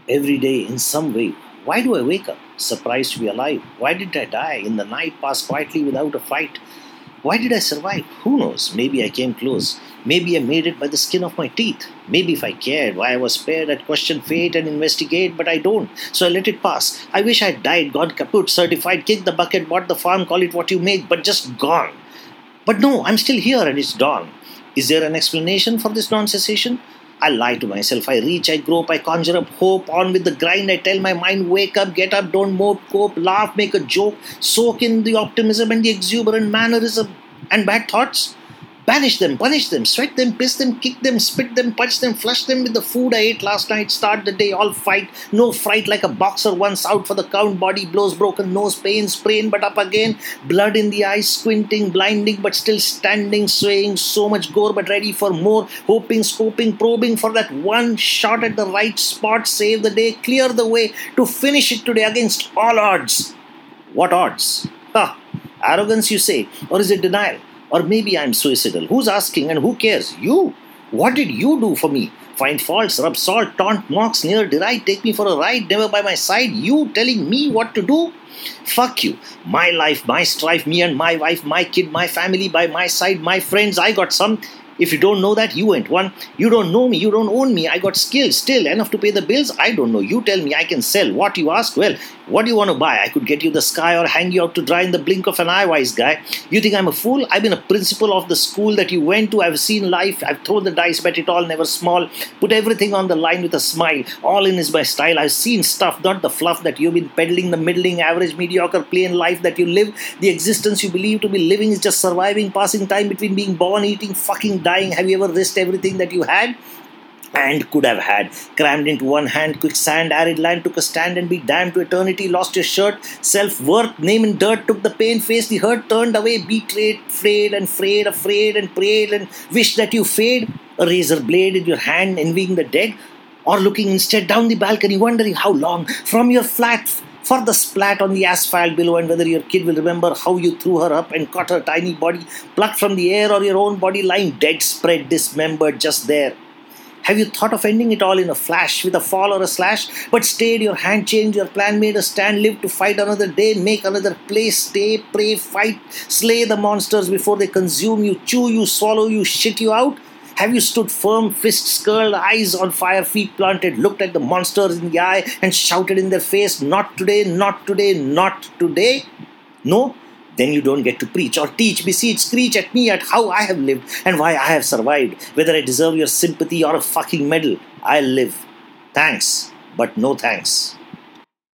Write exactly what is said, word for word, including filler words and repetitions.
every day in some way. Why do I wake up, surprised to be alive? Why did I die in the night pass quietly without a fight? Why did I survive? Who knows? Maybe I came close. Maybe I made it by the skin of my teeth. Maybe if I cared why I was spared, I'd question fate and investigate, but I don't. So I let it pass. I wish I'd died, gone kaput, certified, kicked the bucket, bought the farm, call it what you make, but just gone. But no, I'm still here and it's dawn. Is there an explanation for this non cessation? I lie to myself. I reach, I grope, I conjure up hope. On with the grind. I tell my mind, wake up, get up, don't mope, cope, laugh, make a joke, soak in the optimism and the exuberant mannerism and bad thoughts. Banish them, punish them, sweat them, piss them, kick them, spit them, punch them, flush them with the food I ate last night. Start the day all fight, no fright like a boxer once out for the count. Body blows, broken nose, pain, sprain, but up again. Blood in the eyes, squinting, blinding, but still standing, swaying. So much gore, but ready for more. Hoping, scoping, probing for that one shot at the right spot. Save the day, clear the way to finish it today against all odds. What odds? Ha! Arrogance, you say, or is it denial? Or maybe I'm suicidal. Who's asking and who cares? You. What did you do for me? Find faults, rub salt, taunt, mocks, near, deride, take me for a ride, never by my side. You telling me what to do? Fuck you. My life, my strife, me and my wife, my kid, my family by my side, my friends. I got some. If you don't know that, you ain't one. You don't know me, you don't own me. I got skills, still enough to pay the bills. I don't know. You tell me I can sell. What you ask? Well, what do you want to buy? I could get you the sky or hang you out to dry in the blink of an eye, wise guy. You think I'm a fool? I've been a principal of the school that you went to. I've seen life. I've thrown the dice, bet it all, never small. Put everything on the line with a smile. All in is my style. I've seen stuff, not the fluff that you've been peddling, the middling, average, mediocre, plain life that you live. The existence you believe to be living is just surviving, passing time between being born, eating, fucking dying. Have you ever risked everything that you had and could have had, crammed into one hand, quicksand, arid land, took a stand and be damned to eternity, lost your shirt, self-worth, name in dirt, took the pain, faced the hurt, turned away, betrayed, frayed and frayed, afraid and prayed and wished that you fade, a razor blade in your hand, envying the dead, or looking instead down the balcony, wondering how long, from your flat for the splat on the asphalt below, and whether your kid will remember how you threw her up and caught her tiny body plucked from the air, or your own body lying dead, spread, dismembered just there. Have you thought of ending it all in a flash, with a fall or a slash, but stayed, your hand changed, your plan made a stand, lived to fight another day, make another play, stay, pray, fight, slay the monsters before they consume you, chew you, swallow you, shit you out? Have you stood firm, fists curled, eyes on fire, feet planted, looked at the monsters in the eye and shouted in their face, not today, not today, not today? No? Then you don't get to preach or teach, beseech, screech at me at how I have lived and why I have survived, whether I deserve your sympathy or a fucking medal. I'll live. Thanks, but no thanks.